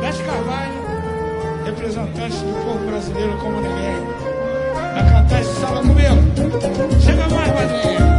Bete Carvalho, representante do povo brasileiro como ninguém. Vai cantar esse samba comigo. Chega mais, padrinho.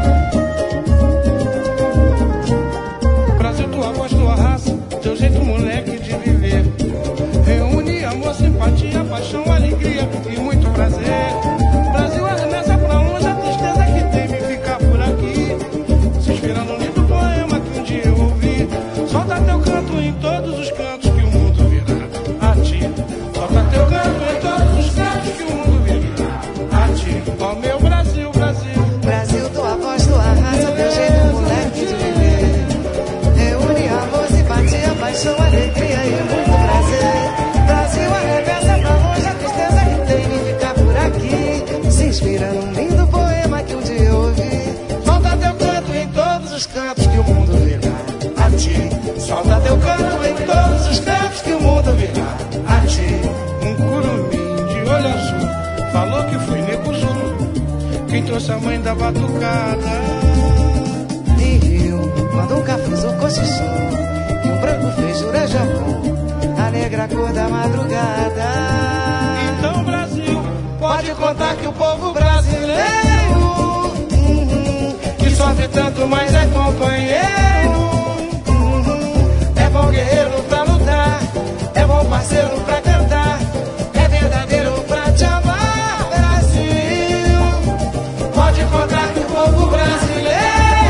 Brasil, tua voz, tua raça, teu jeito moleque de viver. Reúne amor, simpatia, paixão, alegria e muito prazer. Brasil, arremessa pra longe a tristeza que tem em ficar por aqui. Se inspirando no lindo poema que um dia eu ouvi. Solta teu canto em todos os cantos que o mundo virá a ti. Solta teu canto em todos os cantos que o mundo virá a ti. Ó meu Brasil, Brasil. Brasil, tua voz, tua raça, teu jeito moleque de viver. Reúne amor, simpatia, paixão, alegria e muito prazer. Brasil, arremessa pra longe a tristeza que tem em ficar por aqui. Se inspira num lindo poema que um dia eu ouvi. Solta teu canto em todos os cantos que o mundo virá a ti. Solta teu canto em todos os cantos que o mundo virá a ti. Um curumim de olho azul falou que fui nego Zulu quem trouxe a mãe da batucada. Em Rio, quando um cafuso cochichou e um branco fez jurar jambu, a negra cor da madrugada. Então Brasil, Pode contar que o povo brasileiro que sofre tanto, mas é companheiro. É bom guerreiro pra lutar, é bom parceiro pra cantar, é verdadeiro pra te amar, Brasil. Pode contar que o povo brasileiro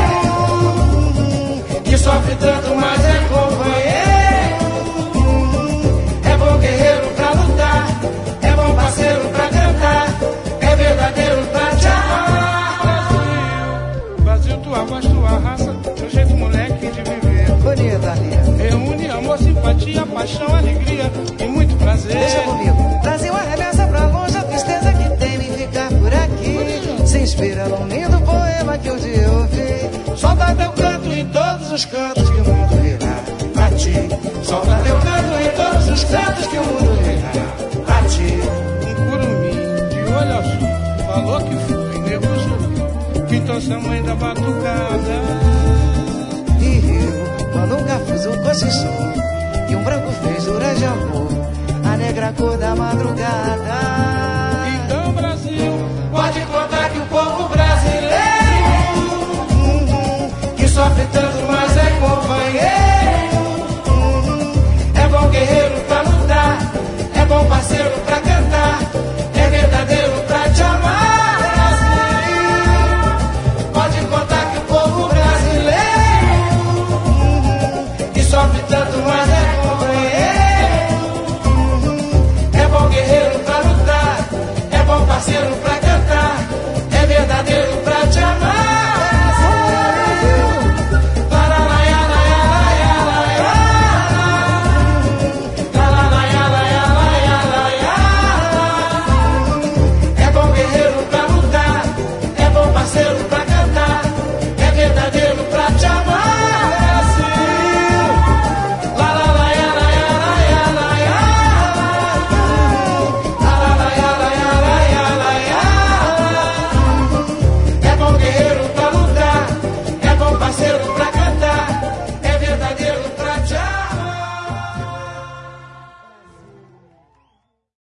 que sofre tanto, mas é companheiro. É bom guerreiro pra lutar, é bom parceiro pra cantar, é verdadeiro pra te amar. Brasil, tua voz, tua raça, teu jeito moleque de viver. Bonita, linda. Reúne amor, simpatia, paixão, alegria e muito prazer. Deixa comigo. Brasil, arremessa pra longe a tristeza que tem em ficar por aqui. Se inspira num lindo poema que um dia eu ouvi. Solta teu canto em todos os cantos que o mundo virá a ti. Solta teu canto em todos os cantos que o mundo virá a ti. Um curumim de olho azul falou que foi nego Zulu quem trouxe a mãe da batucada.